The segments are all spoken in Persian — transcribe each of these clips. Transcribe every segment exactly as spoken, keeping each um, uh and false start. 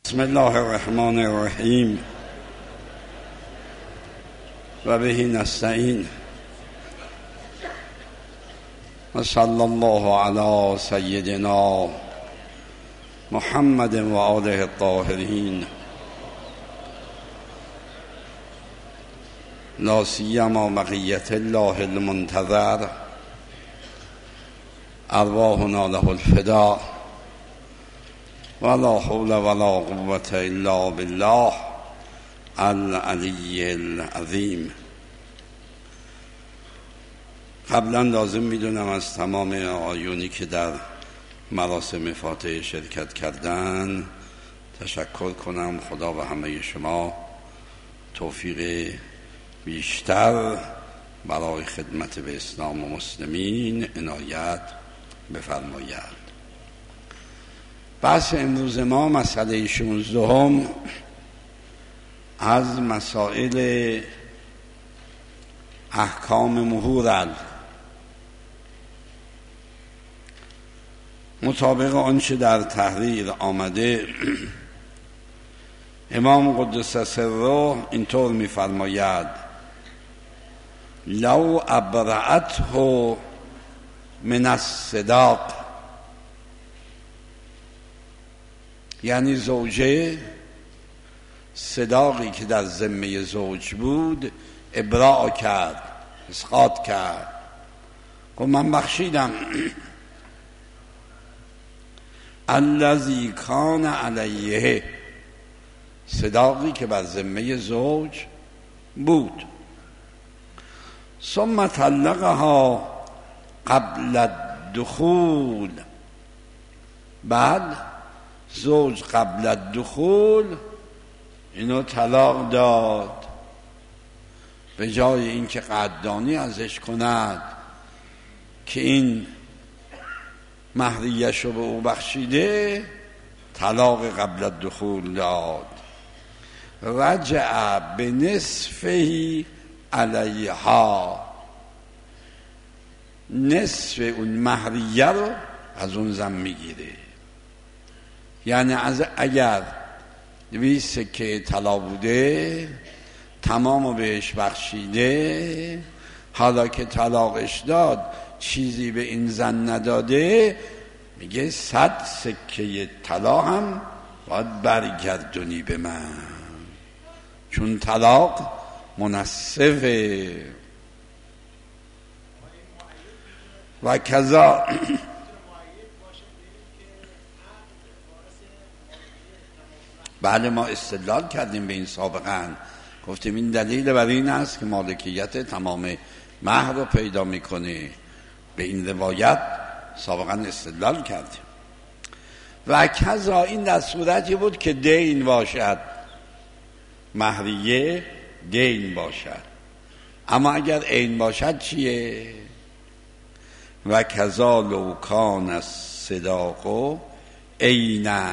بسم الله الرحمن الرحیم و به نستعین و صلی الله علی سیدنا محمد و آله الطاهرین لا سیما بقیة الله المنتظر ارواحنا له الفداء ولا حول ولا قوة الا بالله العلی العظیم. قبلا لازم میدونم از تمام آیونی که در مراسم فاتحه شرکت کردن تشکر کنم. خدا به همه شما توفیق بیشتر برای خدمت به اسلام و مسلمین عنایت بفرماید. بحث امروز ما مسئله شانزدهم از مسائل احکام مهور مطابق آنچه در تحریر آمده. امام قدس سره اینطور می‌فرماید: لو ابرأته من الصداق، یعنی زوجه صداقی که در ذمه زوج بود ابراء کرد، اسقاط کرد، گفت من بخشیدم. الذی کان علیه، صداقی که بر ذمه زوج بود. ثم طلقها قبل الدخول، بعد زوج قبل الدخول اینو طلاق داد. به جای اینکه قدردانی ازش کند که این مهریه‌ش رو به او بخشیده، طلاق قبل الدخول داد. رجع به نصفه علیها، نصف اون مهریه رو از اون زن میگیره. یعنی از اگر دویست سکه طلا بوده تمامو بهش بخشیده، حالا که طلاقش داد چیزی به این زن نداده، میگه صد سکه طلا هم باید برگردونی به من، چون طلاق منصفه. و کذا بعد ما استدلال کردیم به این سابقا، گفتیم این دلیل بر این است که مالکیت تمام مهر رو پیدا میکنه. به این روایت سابقا استدلال کردیم. و کذا این در صورتی بود که دین باشد، مهریه دین باشد. اما اگر عین باشد چیه؟ و کذا لو کان الصداق عینا،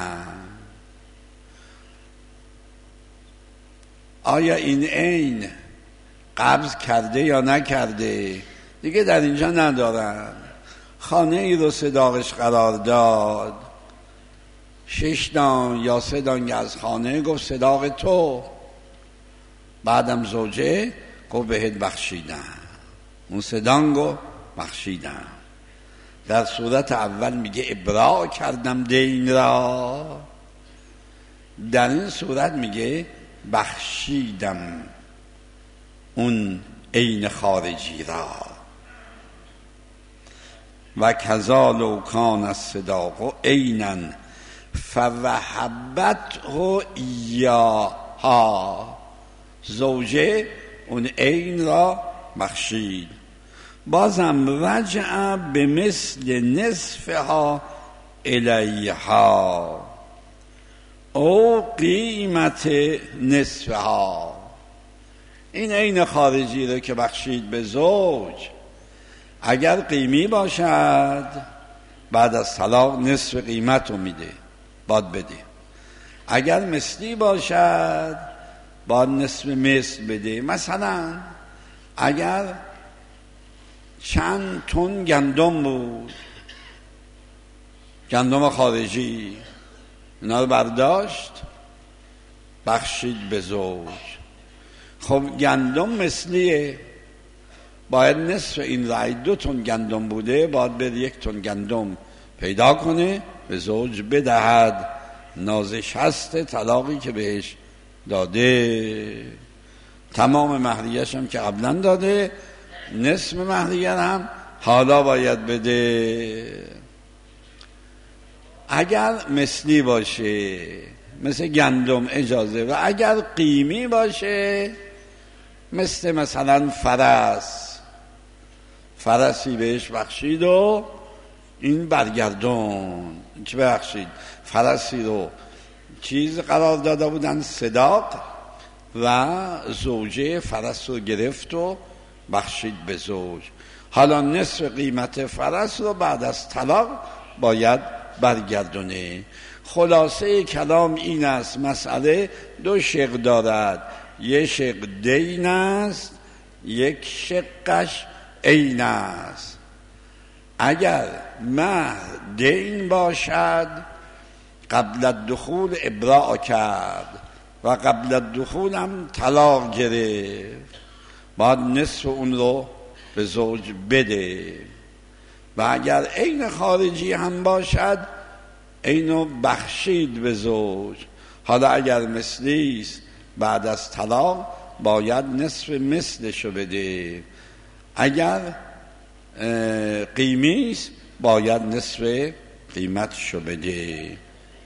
آیا این عین قبض کرده یا نکرده دیگه در اینجا ندارن. خانه ای رو صداقش قرار داد، شش دان یا سه دان از خانه، گفت صداق تو، بعدم زوجه گفت بهت بخشیدم، اون سدان گفت بخشیدم. در صورت اول میگه ابراء کردم دین را، در این صورت میگه بخشیدم اون عین خارجی را. و کذا لو کان الصداق عینا فوهبته ایاها، زوجه اون عین را بخشید. بازم رجع به مثل نصفها الیها او قیمت نصفها، این عین خارجی رو که بخشید به زوج، اگر قیمی باشد بعد از طلاق نصف قیمت رو میده، باید بده. اگر مثلی باشد باید نصف مثل بده. مثلا اگر چند تن گندم بود، گندم خارجی، اینا رو برداشت بخشید به زوج. خب گندم مثلیه، باید نصف این رأی دو تن گندم بوده، باید بر یک تن گندم پیدا کنه به زوج بدهد. نازش هست طلاقی که بهش داده، تمام مهریه‌ش هم که قبلا داده، نصف مهریه هم حالا باید بده. اگر مثلی باشه مثل گندم اجازه، و اگر قیمی باشه مثل مثلا فرس، فرسی بهش بخشید و این برگردون چه بخشید، فرسی رو چیز قرار داده بودن صداق، و زوجه فرس رو گرفت و بخشید به زوج. حالا نصف قیمت فرس رو بعد از طلاق باید برگردونه. خلاصه کلام این است مسئله دو شق دارد، یک شق دین است، یک شقش عین است. اگر مهر دین باشد قبل الدخول ابراء کرد و قبل الدخول هم طلاق گرفت، باید نصف اون رو به زوج بده. و اگر عین خارجی هم باشد اینو بخشید به زوج. حالا اگر مثلی است بعد از طلاق باید نصف مثلشو بده، اگر قیمی است باید نصف قیمتشو بده.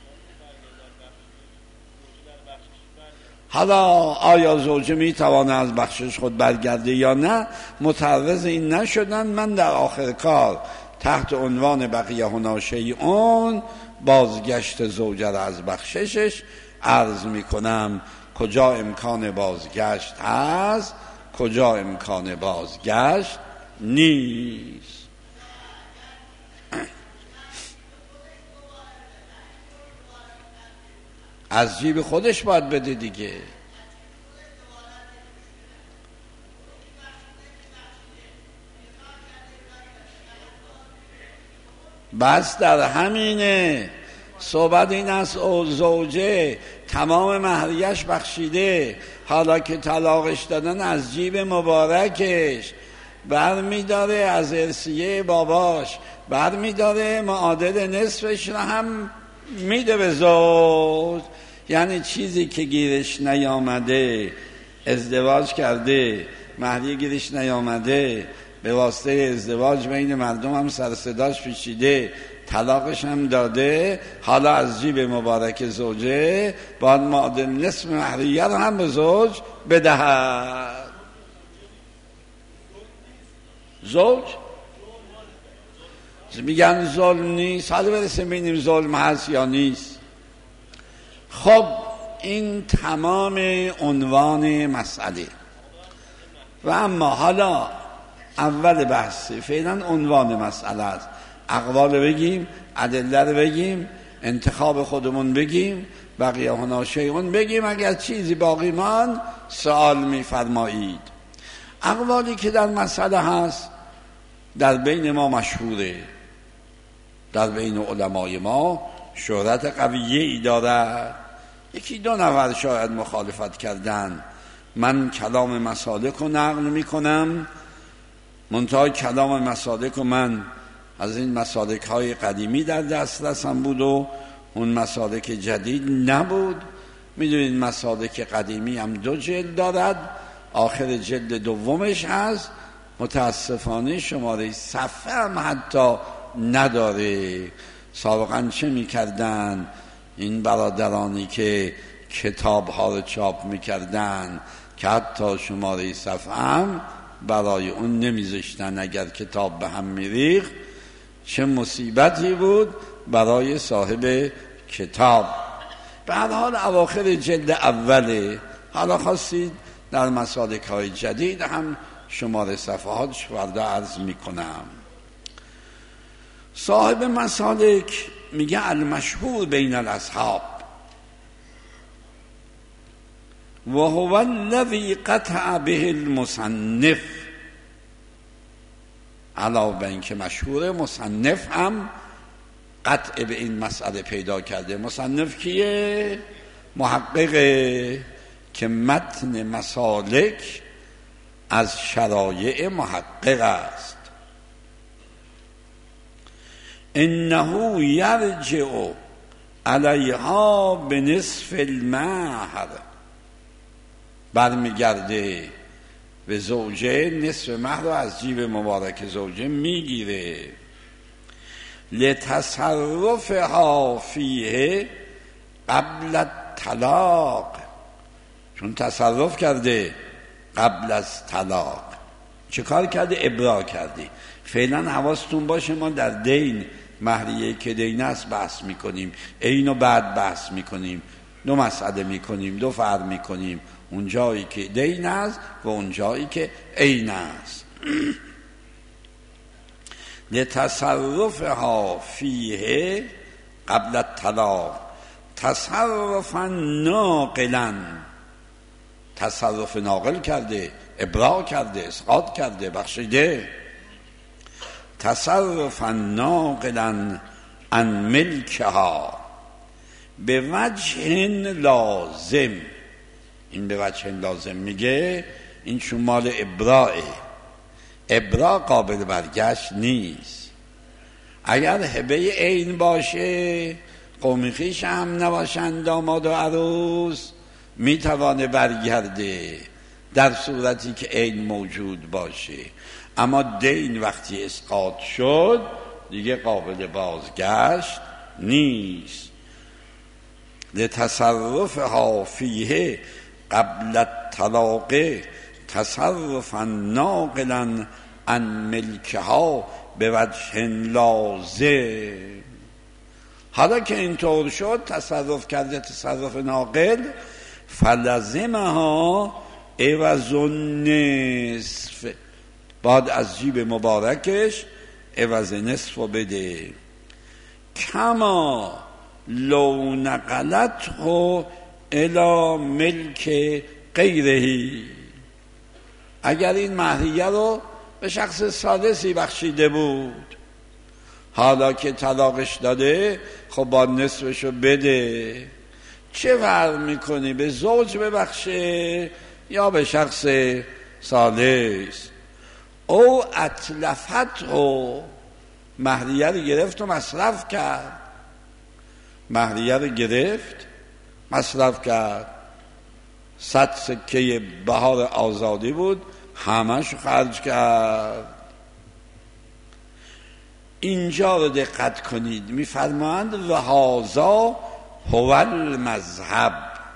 حالا آیا زوجه میتوانه از بخشش خود برگرده یا نه، متعرض این نشدن. من در آخر کار تحت عنوان بقیه هنا شیئون بازگشت زوجه را از بخششش عرض میکنم، کجا امکان بازگشت هست، کجا امکان بازگشت نیست. از جیب خودش باید بده دیگه. بس در همینه صحبت این است، او زوجه تمام مهریش بخشیده، حالا که طلاقش دادن از جیب مبارکش بر میداره، از ارثیه باباش بر میداره، معادل نصفش رو هم میده به زوج. یعنی چیزی که گیرش نیامده، ازدواج کرده مهریه گیرش نیامده، به واسطه ازدواج بین مردم هم سر صداش پیچیده، طلاقش هم داده، حالا از جیب مبارک زوجه باید معادل نصف مهریه رو هم به زوج بدهد. زوج میگن ظلم نیست، حالا برسیم ببینیم ظلم هست یا نیست. خب این تمام عنوان مسئله. و اما حالا اول بحث فعلا عنوان مسئله است، اقوال بگیم، ادله رو بگیم، انتخاب خودمون بگیم، بقیه هنا شیئون بگیم، اگر چیزی باقی مان سوال میفرمایید. اقوالی که در مسئله هست در بین ما مشهوره، در بین علمای ما شهرت قویه ای دارد. یکی دو نفر شاید مخالفت کردن. من کلام مسالک رو نقل می کنم، منتها کلام مسالک رو من از این مسالک های قدیمی در دسترسم بود و اون مسالک جدید نبود. میدونید مسالک قدیمی هم دو جلد دارد، آخر جلد دومش هست، متاسفانه شماره صفحه هم حتی نداره. سابقا چه میکردن این برادرانی که کتاب ها رو چاپ میکردن که حتی شماره صفحه هم برای اون نمیذاشتن، اگر کتاب به هم میریخت چه مصیبتی بود برای صاحب کتاب. به هر حال اواخر جلد اوله. حالا خواستید در مسالک های جدید هم شماره صفحات فردا عرض میکنم. صاحب مسالک میگه المشهور بین الاصحاب و هو الذی قطع به المصنف. علاوه بر این که مشهور، مصنف هم قطع به این مسئله پیدا کرده. مصنف کیه؟ محققه که متن مسالک از شرایع محقق است. انه یرجع علیها به نصف المهر، برمیگرده به زوجه نصف مهر رو از جیب مبارک زوجه میگیره. لتصرفها فیه قبل الطلاق، چون تصرف کرده قبل از طلاق. چه کار کرده؟ ابرا کرده. فعلا حواستون باشه ما در دین، مهریه که دین است بحث میکنیم، اینو بعد بحث میکنیم، دو مسئله میکنیم، دو فرق میکنیم، اون جایی که دین است و اون جایی که عین است. لتصرفها فیه قبل الطلاق تصرفا ناقلا، تصرف ناقل کرده، ابراء کرده، اسقاط کرده، بخشیده. تصرفا ناقلا عن ملکها به وجه لازم. این به وجه لازم میگه این چون مال ابراءه، ابراء قابل برگشت نیست. اگر هبه عین باشه، قوم خویش هم نباشند داماد و عروس، میتوانه برگرده در صورتی که عین موجود باشه. اما دین وقتی اسقاط شد دیگه قابل بازگشت نیست. لتصرفها فیه قبل الطلاق تصرفا ناقلا عن ملکها به وجه لازم. حالا که اینطور شد، تصرف کرده تصرف ناقل، فلزمها عوض النصف، بعد از جیب مبارکش عوض نصف رو بده. کما لو نقلته الی ملک غیرهی، اگر این مهریه رو به شخص ثالثی بخشیده بود، حالا که طلاقش داده خب با نصفشو بده. چه فرق میکنی به زوج ببخشه یا به شخص ثالث؟ او اتلفت و مهریه رو گرفت و مصرف کرد، مهریه رو گرفت مصرف کرد، صد سکه بهار آزادی بود همش خرج کرد. اینجا رو دقت کنید، میفرمایند و هذا هو المذهب،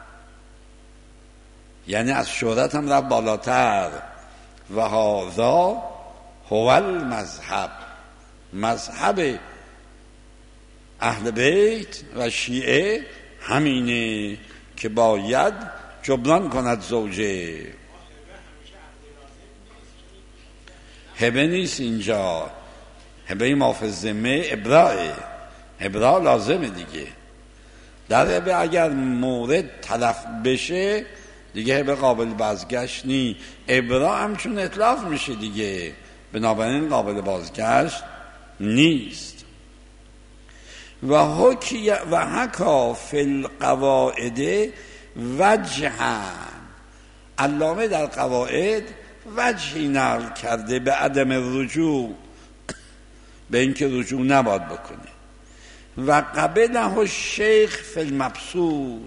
یعنی از شهرت هم رفت بالاتر. و هذا هو المذهب، مذهب اهل بیت و شیعه همینه که باید جبران کند زوجه. هبه نیست اینجا، هبه مافظ ذمه ابراء، ابراء لازمه دیگه. در هبه اگر مورد تلف بشه دیگه هبه قابل بازگشت نی، ابراء هم چون اتلاف میشه دیگه، بنابراین قابل بازگشت نیست. و حکی و حکا فی القواعد وجها، علامه در قواعد وجهی نقل کرده به عدم رجوع، به اینکه رجوع نباید بکنه. و قبله الشیخ فی المبسوط،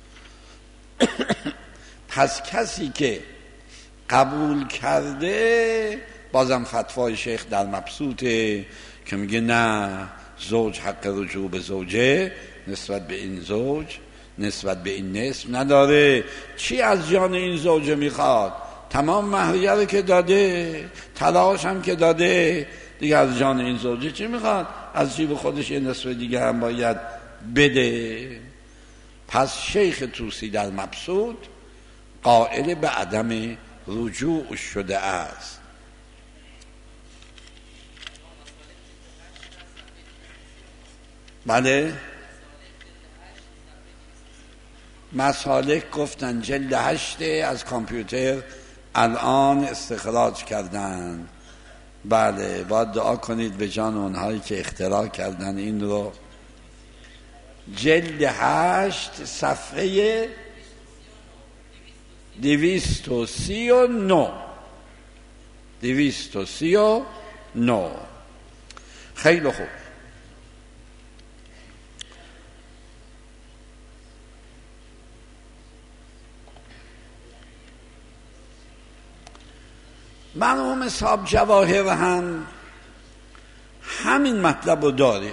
پس کسی که قبول کرده بازم فتوای شیخ در مبسوطه که میگه نه، زوج حق رجوع به زوجه نسبت به این زوج نسبت به این نصف نداره. چی از جان این زوجه میخواد؟ تمام مهریه رو که داده، طلاقش هم که داده، دیگه از جان این زوجه چی میخواد؟ از جیب خودش یه نصف دیگه هم باید بده. پس شیخ طوسی در مبسوط قائل به عدم رجوع شده است. بله، مسالک گفتن جلد هشته از کامپیوتر الان استخراج کردن. بله، باید دعا کنید به جان اونهایی که اختراع کردن این رو. جلد هشت صفحه دویست و سی و نو دویست و سی و نو. خیلی خوب. مرحوم صاحب جواهر هم همین مطلب رو داره.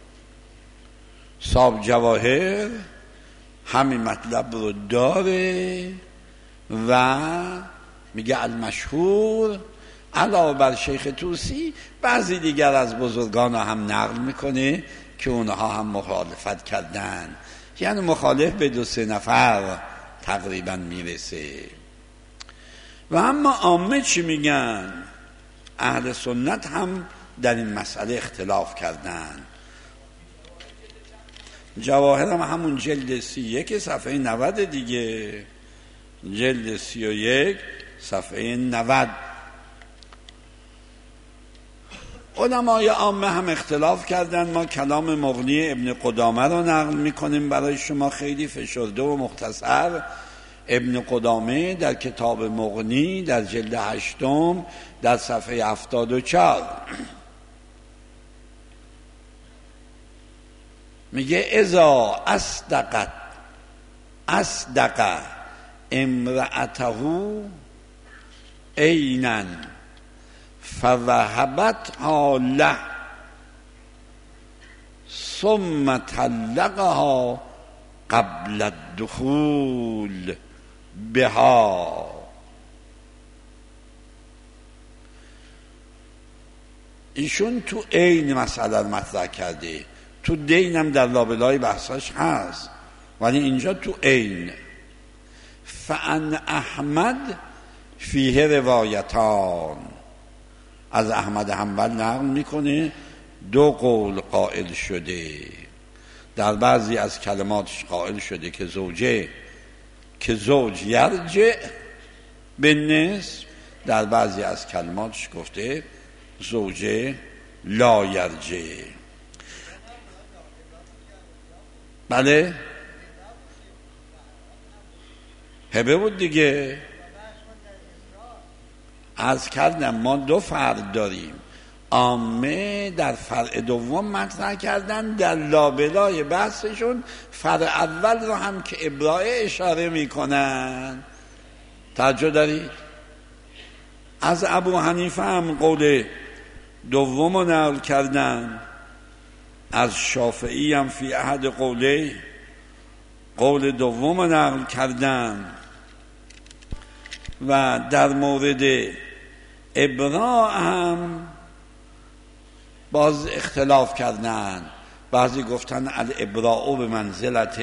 صاحب جواهر همین مطلب رو داره و میگه المشهور علاوه بر شیخ طوسی بعضی دیگر از بزرگان هم نقل میکنه که اونها هم مخالفت کردن، یعنی مخالف به دو سه نفر تقریبا میرسه. و اما عامه چی میگن؟ اهل سنت هم در این مسئله اختلاف کردن. جواهر هم همون جلد سی یک صفحه نود دیگه، جلد سی و یک صفحه نود. علمای عامه هم اختلاف کردن. ما کلام مغنی ابن قدامه رو نقل میکنیم برای شما، خیلی فشرده و مختصر. ابن قدامه در کتاب مغنی در جلد هشتم در صفحه هفتاد و چهار میگه اذا اصدقت اصدق امرأته عینا فوهبت له ثم طلقها قبل الدخول بها. ایشون تو عین مسئله مطرح کرده، تو دین هم در لابلای بحثاش هست، ولی اینجا تو عین. فان احمد فیه روایتان، از احمد حنبل نقل میکنه دو قول قائل شده. در بعضی از کلماتش قائل شده که زوجه که زوج یرجع به نصف، در بعضی از کلماتش گفته زوجه لا یرجع. بله هبه بود دیگه. عرض کردم ما دو فرد داریم، عامه در فرع دوم مطرح کردن، در لابلای بحثشون فرع اول رو هم که ابراء اشاره میکنن. توجه دارید؟ از ابو حنیفه هم قول دوم رو نقل کردن، از شافعی هم فی احد قوله قول دوم رو نقل کردن. و در مورد ابراء هم باز اختلاف کردن. بعضی گفتن الابراء به منزلت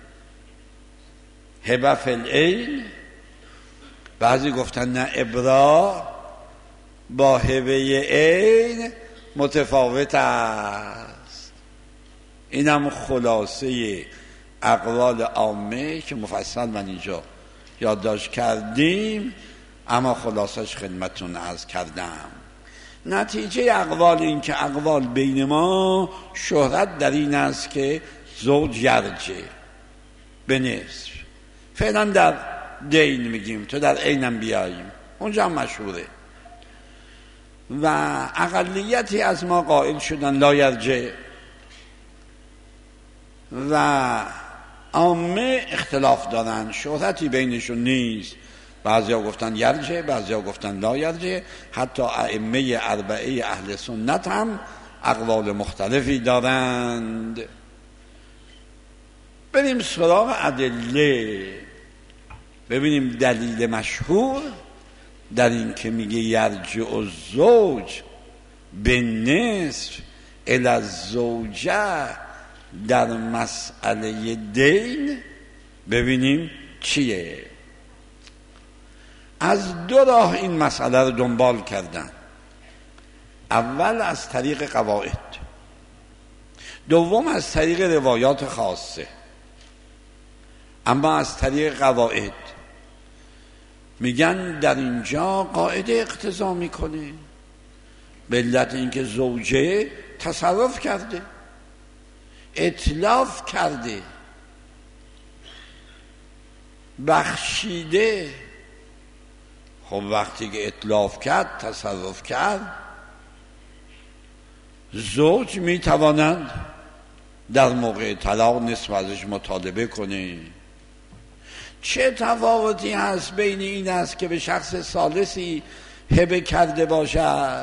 الهبه فی العین، بعضی گفتن نه، ابراء با هبه عین متفاوت است. اینم خلاصه اقوال عامه که مفصل من اینجا یادداشت کردیم، اما خلاصش خدمتون عرض کردم. نتیجه اقوال این که اقوال بین ما شهرت در این است که زوج یرجع به نصف. فعلا در دین میگیم، تو در عینم بیاییم، اونجا هم مشهوره. و اقلیتی از ما قائل شدن لا یرجع و عامه اختلاف دارن، شهرتی بینشون نیست. بعضی ها گفتن یرجع، بعضی ها گفتن لا یرجع. حتی ائمه اربعه اهل سنت هم اقوال مختلفی دارند. بریم سراغ ادله، ببینیم دلیل مشهور در این که میگه یرجع الزوج به نصف الی الزوجه در مسئله دین، ببینیم چیه. از دو راه این مسئله رو دنبال کردن. اول از طریق قواعد، دوم از طریق روایات خاصه. اما از طریق قواعد میگن در اینجا قاعده اقتضا میکنه، به علت اینکه زوجه تصرف کرده. اتلاف کرده، بخشیده. خب وقتی که اتلاف کرد، تصرف کرد، زوج میتواند در موقع طلاق نصف ازش مطالبه کنه. چه تفاوتی هست بین این است که به شخص ثالثی هبه کرده باشد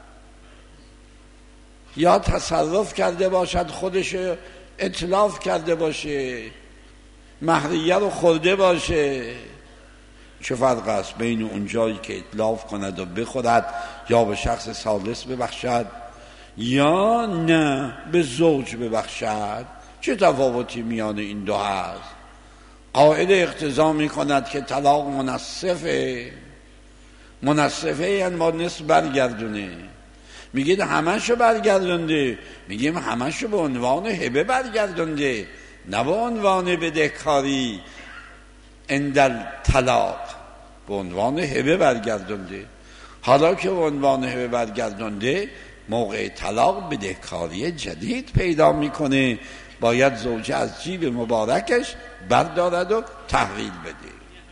یا تصرف کرده باشد، خودش اتلاف کرده باشه، مهریه رو خورده باشه؟ چه فرق است بین اون جایی که اتلاف کند و بخورد یا به شخص ثالث ببخشد یا نه به زوج ببخشد؟ چه تفاوتی میان این دو هست؟ قاعده اقتضا می کند که طلاق منصفه. منصفه یعنی با نصف برگردونه. میگید همشو برگردونده، میگیم همشو به عنوان هبه برگردونده، نه به عنوان بدهکاری. اندل طلاق به عنوان هبه برگردونده. حالا که به عنوان هبه برگردونده، موقع طلاق بدهکاری جدید پیدا میکنه، باید زوجه از جیب مبارکش بردارد و تحویل بده.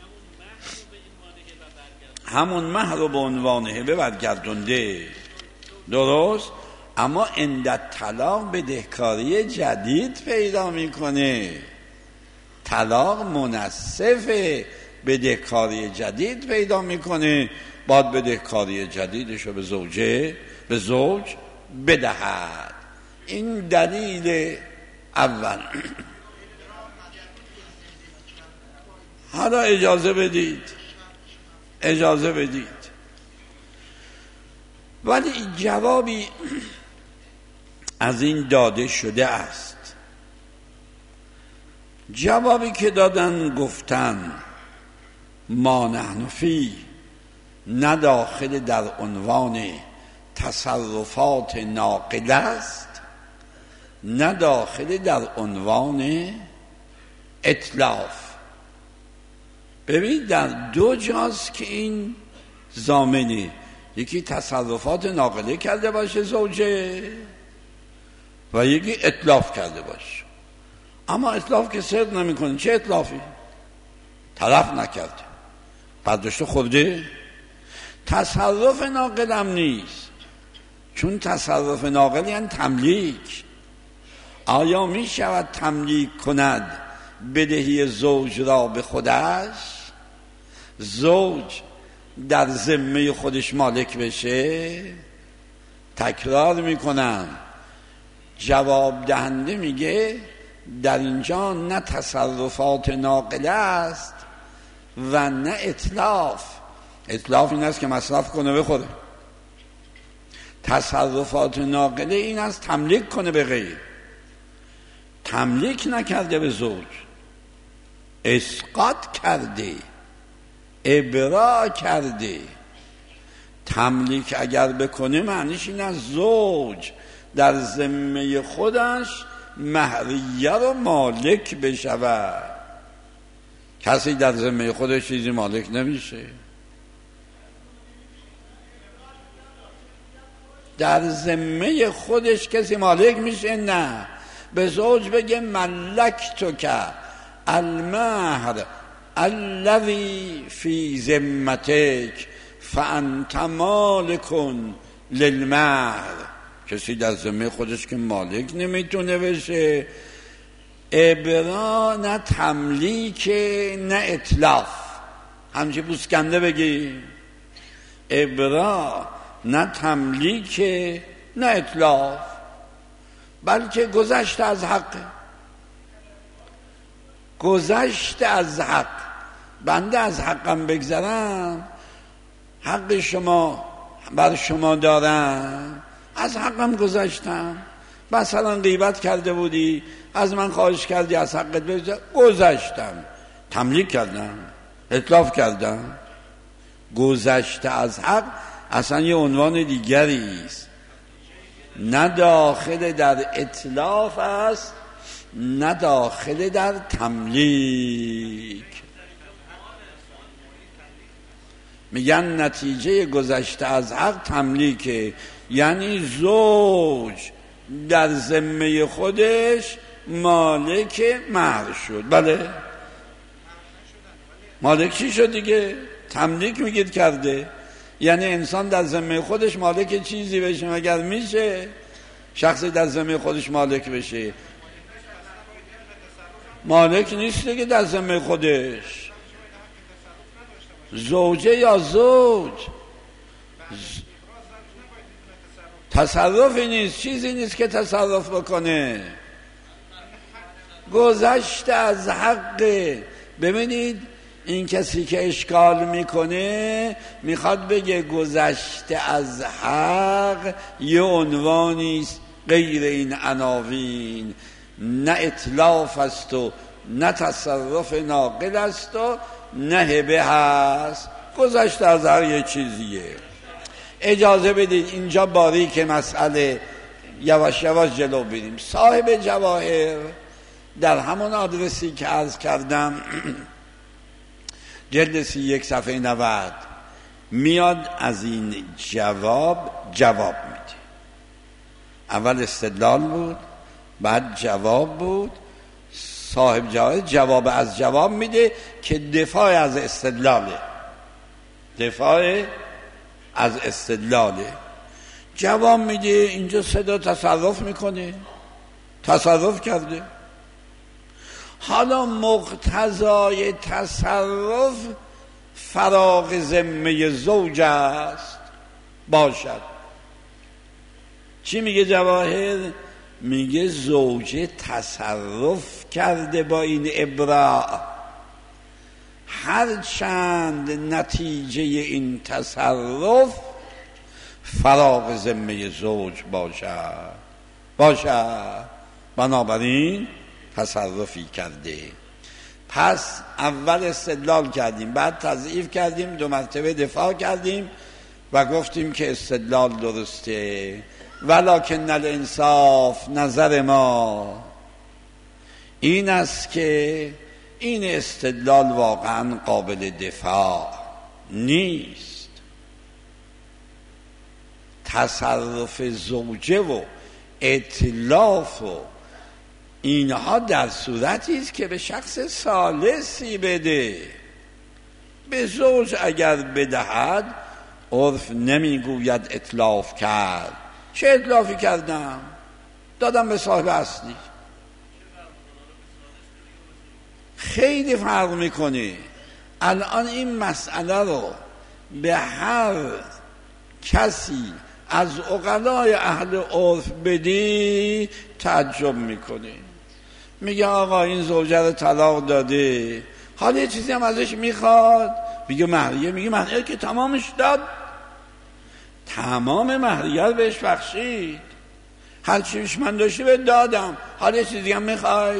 همون مهر رو به عنوان هبه برگردونده، درست؟ اما اندت طلاق بدهکاری جدید پیدا میکنه. طلاق منصفه، بدهکاری جدید پیدا میکنه، باید بدهکاری جدیدش رو به زوجه به زوج بدهد. این دلیل اول. حالا اجازه بدید اجازه بدید ولی جوابی از این داده شده است. جوابی که دادن گفتن ما نحن فی، نه داخل در عنوان تصرفات ناقل است، نه داخل در عنوان اتلاف. ببینید در دو جاست که این ضامنه، یکی تصرفات ناقله کرده باشه زوجه و یکی اتلاف کرده باشه. اما اتلاف که صدق نمی کنه. چه اتلافی؟ طرف نکرده، برداشته خورده. تصرف ناقل هم نیست، چون تصرف ناقل یعنی تملیک. آیا می شود تملیک کند بدهی زوج را به خودش؟ زوج در ذمه خودش مالک بشه؟ تکرار میکنم، جواب دهنده میگه در اینجا نه تصرفات ناقله است و نه اتلاف. اتلاف این است که مصرف کنه بخوره. تصرفات ناقله این است تملیک کنه به غیر. تملیک نکرده به زوج، اسقاط کرده، ابراء کرده. تملیک اگر بکنه معنیش این است زوج در ذمه خودش مهریه رو مالک بشود. کسی در ذمه خودش چیزی مالک نمیشه. در ذمه خودش کسی مالک میشه؟ نه. به زوج بگه ملک تو که المهر الذی فی ذمتک فانت مالک للمهر. کسی در ذمه خودش که مالک نمیتونه بشه. ابرا نه تملیک نه اتلاف. همچه بوسکنده بگی ابرا نه تملیک نه اتلاف، بلکه گذشت از حق. گذشت از حق. بنده از حقم بگذرم، حق شما بر شما دارم، از حقم گذشتم. مثلا غیبت کرده بودی، از من خواهش کردی از حقت بگذر، گذشتم. تملیک کردم، اتلاف کردم. گذشته از حق اصلا یه عنوان دیگری است، نه داخل در اتلاف است نه داخل در تملیک. میگن نتیجه گذشته از حق تملیکه، یعنی زوج در ذمه خودش مالک مهر شد. بله مالک چی شد دیگه؟ تملیک میگید کرده. یعنی انسان در ذمه خودش مالک چیزی بشه، مگر میشه شخصی در ذمه خودش مالک بشه؟ مالک نیست دیگه در ذمه خودش. زوجه یا زوج تصرفی نیست، چیزی نیست که تصرف بکنه. گذشته از حق. ببینید این کسی که اشکال میکنه میخواد بگه گذشته از حق یه عنوانی است غیر این عناوین، نه اتلاف است و نه تصرف ناقل است و نه هبه هست. گذشته از هر یه چیزیه. اجازه بدید اینجا باریک مسئله یواش یواش جلو بریم. صاحب جواهر در همون آدرسی که عرض کردم جلد سی یک صفحه نود میاد از این جواب جواب میده. اول استدلال بود، بعد جواب بود. صاحب جواهر جواب از جواب میده که دفاع از استدلاله، دفاع از استدلاله. جواب میده اینجا صدا تصرف میکنه، تصرف کرده. حالا مقتضای تصرف فراغ ذمه زوج است باشد. چی میگه جواهر؟ میگه زوجه تصرف کرده با این ابراء، هر چند نتیجه این تصرف فراغ ذمه زوج باشد باشد بنابراین تصرفی کرده. پس اول استدلال کردیم، بعد تضعیف کردیم، دو مرتبه دفاع کردیم و گفتیم که استدلال درسته. ولکن الانصاف، نظر ما این است که این استدلال واقعا قابل دفاع نیست. تصرف زوجه و اتلاف و اینها در صورتی است که به شخص ثالثی بده. به زوج اگر بدهد عرف نمیگوید اتلاف کرد. چه اتلافی کردم؟ دادم به صاحب اصلی. خیلی فرق میکنه. الان این مسئله رو به هر کسی از عقلای اهل عرف بدی تعجب میکنه. میگه آقا این زوجه رو طلاق داده، حالا یه چیزی هم ازش میخواد، میگه مهریه. میگه مهریه که تمامش داد، تمام مهریه رو بهش بخشید، هر چیش من داشتی به دادم، حالا یه چیزی هم میخوای؟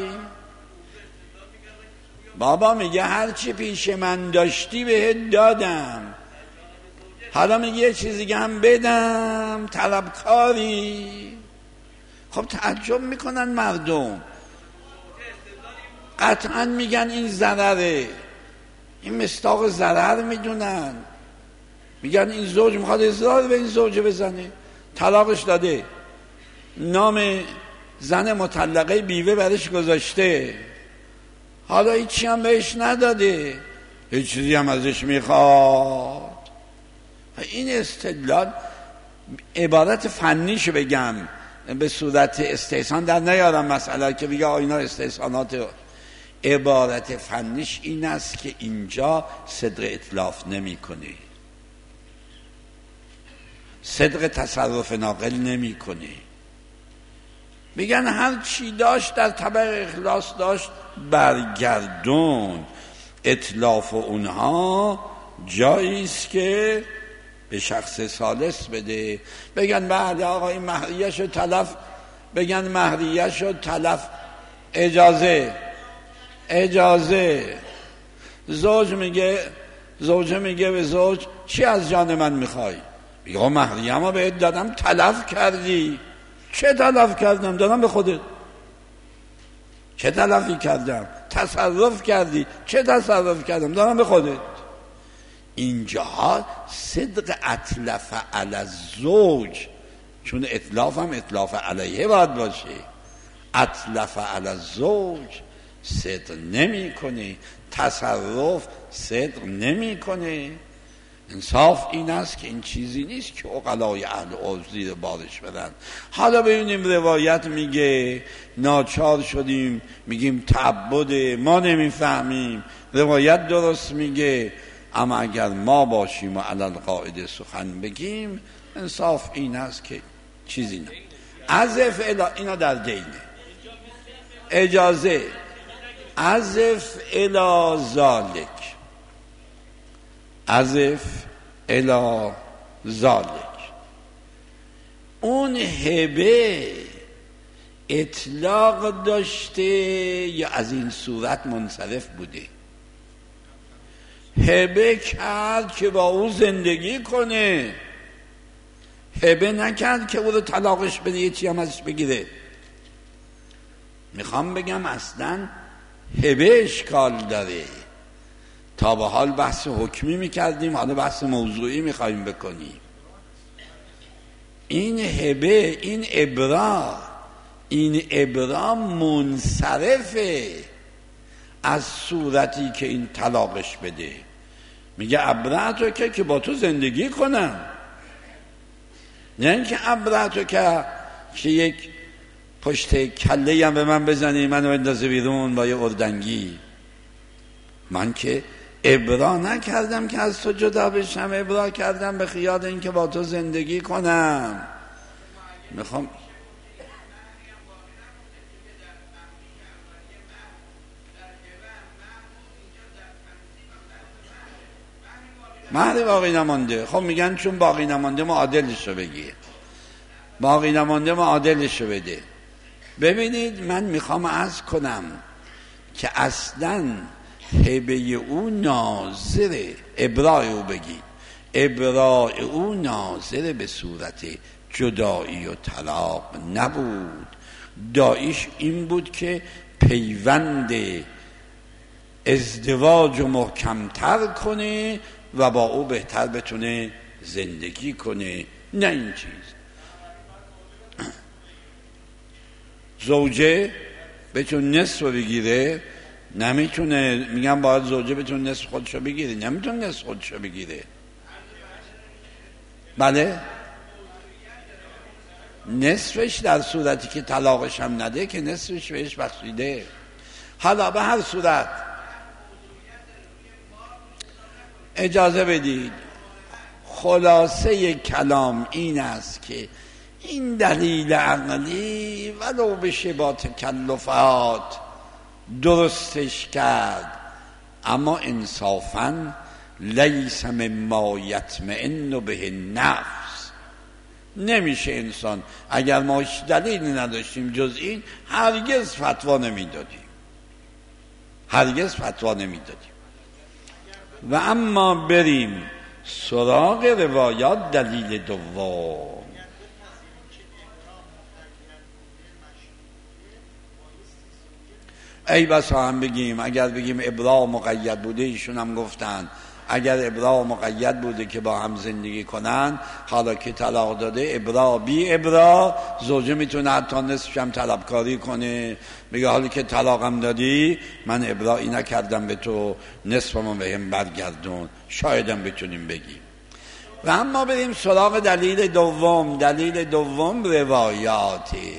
بابا میگه هر چی پیش من داشتی بهت دادم، حالا میگه یه چیزی هم بدم، طلبکاری. خب تعجب میکنن مردم، قطعا میگن این ضرره، این مصداق ضرر میدونن. میگن این زوج میخواد اصرار به این زوجه بزنه، طلاقش داده، نام زن مطلقه بیوه برش گذاشته، حالا هیچی هم بهش نداده، هیچ چیزی هم ازش میخواد. این استدلال عبارت فنیش بگم، به صورت استحسان در نیارم مسئله که بگه اینا استحسانات. عبارت فنیش این است که اینجا صدق اتلاف نمی کنه، صدق تصرف ناقل نمی کنه. میگن هر چی داشت در طبق اخلاص داشت برگردون. اتلاف اونها جاییست که به شخص ثالث بده. بگن بعد آقا این مهریه شد تلف، بگن مهریه شد تلف، اجازه اجازه زوج میگه زوجه میگه به زوج چی از جان من میخوای؟ میگه مهریه ما بهت دادم تلف کردی. چه تلف کردم؟ دادم به خودت. چه تلفی کردم؟ تصرف کردی. چه تصرف کردم؟ دادم به خودت. اینجا صدق اتلف علی الزوج، چون اتلاف هم اتلاف علیه باید باشه، اطلف علی الزوج صدق نمیکنه، تصرف صدق نمیکنه. انصاف این است که این چیزی نیست که عقلای اهل عرف زیر بارش بدن. حالا ببینیم روایت میگه ناچار شدیم میگیم تعبده، ما نمیفهمیم. روایت درست میگه، اما اگر ما باشیم و علل قاعده سخن بگیم، انصاف این است که چیزی نه. عزف الا اینا در دینه اجازه عزف الا ذالک، عزف الا ذالک. اون هبه اطلاق داشته یا از این صورت منصرف بوده؟ هبه کرد که با او زندگی کنه، هبه نکرد که او رو طلاقش بده یه چی هم ازش بگیره. میخوام بگم اصلا هبه اشکال داره. تا به حال بحث حکمی میکردیم، حالا بحث موضوعی میخوایم بکنیم. این هبه، این ابرا، این ابرا منصرفه از صورتی که این طلاقش بده. میگه ابراتو که که با تو زندگی کنم، نه اینکه ابراتو که که یک پشت کله هم به من بزنی منو اندازه بیرون با یه اردنگی. من که ابرا نکردم که از تو جدا بشم، ابرا کردم به خیال این که با تو زندگی کنم. میخوام مهر باقی نمانده. خب میگن چون باقی نمانده معادلشو بگیر، باقی نمانده معادلشو بده. ببینید من میخوام عرض کنم که اصلا هبه او ناظره، ابراء او بگید، ابراء او ناظره به صورت جدایی و طلاق نبود. دایش این بود که پیوند ازدواج و محکمتر کنه و با او بهتر بتونه زندگی کنه، نه این چیز. زوجه بتونه نصف رو بگیره، نمیتونه. میگم باید زوجه بتونه نصف خودشو بگیره، نمیتونه نصف خودشو بگیره. بله نصفش در صورتی که طلاقش هم نده که نصفش بهش بخشیده. حالا به هر صورت اجازه بدید خلاصه کلام این است که این دلیل عقلی ولو بشه با تکلفات درستش کرد، اما انصافاً لیس مما یطمئن به النفس. نمیشه انسان، اگر ما هیچ دلیلی نداشتیم جز این، هرگز فتوا نمیدادیم، هرگز فتوا نمیدادیم. و اما بریم سراغ روایات. دلیل دوم، ای بسا هم بگیم اگر بگیم ابراء مقید بوده، ایشون هم گفتن اگر ابراء مقید بوده که با هم زندگی کنن، حالا که طلاق داده ابراء بی ابراء، زوجه میتونه حتی نصفش هم طلبکاری کنه، میگه حالا که طلاقم دادی من ابرائی نکردم به تو، نصفمو بهم برگردون. شایدم بتونیم بگیم. و اما بریم سراغ دلیل دوم. دلیل دوم روایاتی.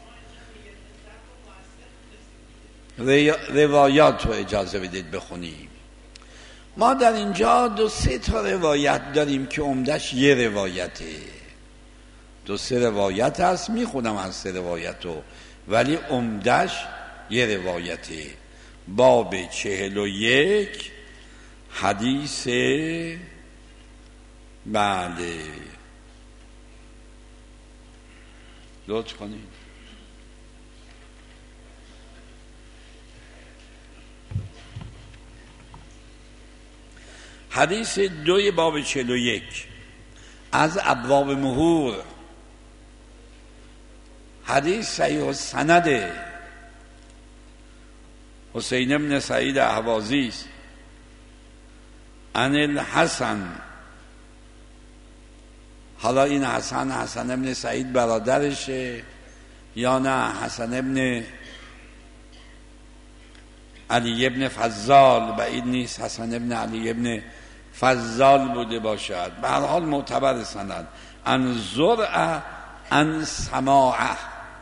روایات رو اجازه بدید بخونیم. ما در اینجا دو سه تا روایت داریم که عمدش یه روایته. دو سه روایت هست، میخونم از سه روایتو، ولی عمدش یه روایته. باب چهل و یک حدیث بله لطف کنید. حدیث دوی باب چهل و یک از ابواب مهور. حدیث صحیح السنده، حسین بن سعید اهوازی است. عن الحسن. حالا این حسن حسن بن سعید برادرشه یا نه حسن ابن علی ابن فضال، بعید نیست حسن ابن علی ابن فضال بوده باشد. به هر حال معتبر سند. ان زرع ان سماعه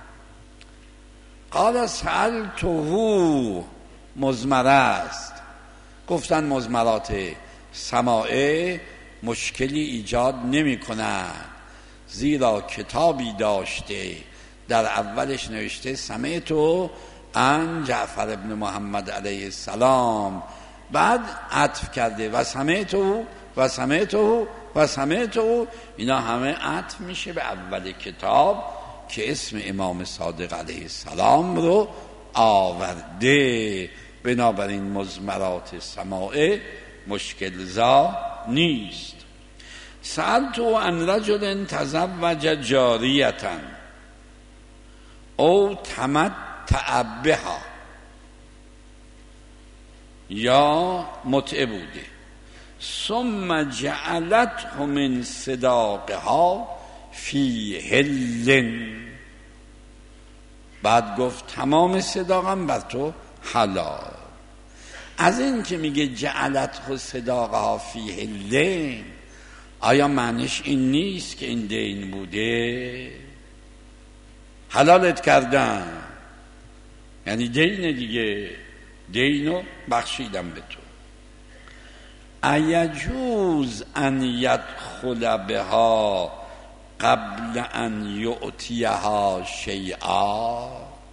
قال سألته، مضمره است. گفتن مضمرات سماعه مشکلی ایجاد نمی کند، زیرا کتابی داشته در اولش نوشته سمعتو ان جعفر ابن محمد علیه السلام، بعد عطف کرده و سمعتو و سمعتو و سمعتو، اینا همه عطف میشه به اول کتاب که اسم امام صادق علیه السلام رو آورده. بنابراین مضمرات سماعه مشکل زا نیست. سألتو عن رجل تزوج جاریتا او تمتع بها، یا متعه بوده، ثم جعلته من صداقها فی حل، بعد گفت تمام صداقم بر تو حلال. از این که میگه جعلته صداقها فی حل، آیا معنیش این نیست که این دین بوده؟ حلالت کردن یعنی دین دیگه، دینو بخشیدم به تو. ایجوز ان یدخل بها قبل ان یعطیها شیئا،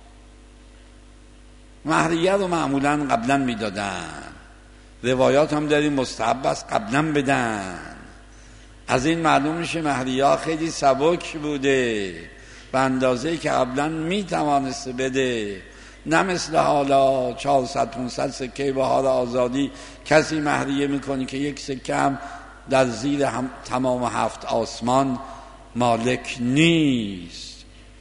مهریه رو معمولا قبلا میدادن، روایات هم داریم مستحب است قبلا بدن. از این معلوم میشه مهریه خیلی سبک بوده، به اندازه‌ای که قبلا میتوانسته بده، نه مثل حالا چهارصد پانصد سکه بهار آزادی کسی مهریه میکنی که یک سکه هم در زیر هم تمام هفت آسمان مالک نیست.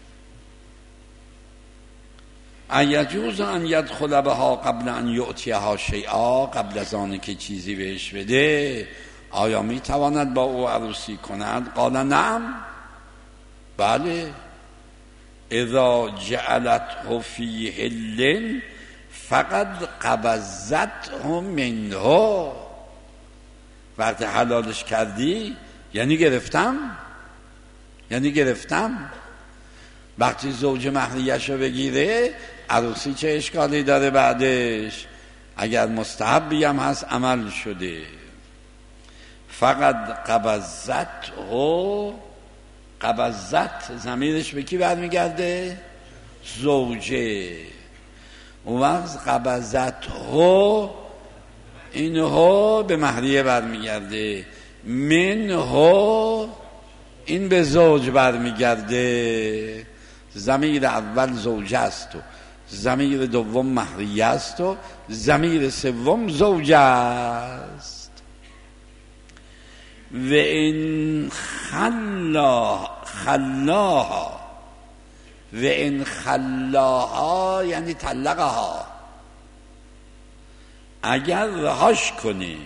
ایجوز ان یدخل بها قبل ان یعطیها شیئا، قبل از آن که چیزی بهش بده آیا میتواند با او عروسی کند؟ قال نعم، بله. اذا جعلته فی حل فقد قبضته منه، وقتی حلالش کردی یعنی گرفتم، یعنی گرفتم. وقتی زوج مهریه‌شو بگیره عروسی چه اشکالی داره بعدش؟ اگر مستحبی هم هست عمل شده. فقط قبضته، قبضت ضمیرش به کی برمیگرده؟ زوجه. اون وقت قبضت هو، این هو به مهریه برمیگرده، من هو این به زوج برمیگرده. ضمیر اول زوجه است و ضمیر دوم مهریه است و ضمیر سوم زوجه است. و این خلا خلاها، و این خلاها یعنی طلقها، اگر رهاش کنی.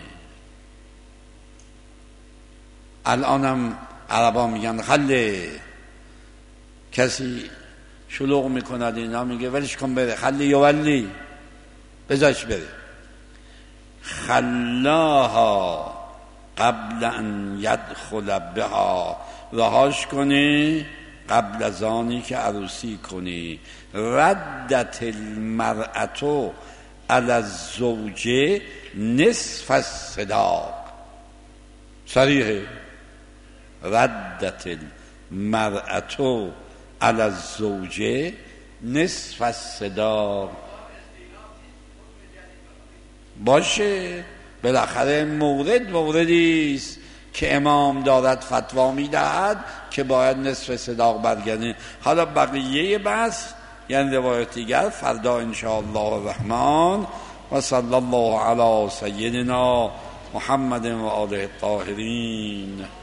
الانم عربا میگن خله، کسی شلوغ میکند اینا میگه ولش کن بره، خلی یولی، بذارش بره. خلاها قبل ان یدخل بها، رهاش کنی قبل از آنی که عروسی کنی. ردت المرأة علی الزوجه نصف الصداق، صریحه. ردت المرأة علی الزوجه نصف الصداق. باشه، بالاخره مورد موردی است که امام دارد فتوا میدهد که باید نصف صداق برگردن. حالا بقیه بحث یعنی روایت دیگر فردا انشاءالله الرحمن. و صلی الله علی سیدنا محمد و آله الطاهرین.